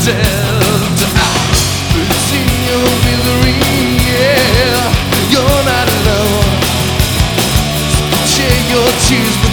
dead. It's in your misery, yeah. You're not alone. So share your tears.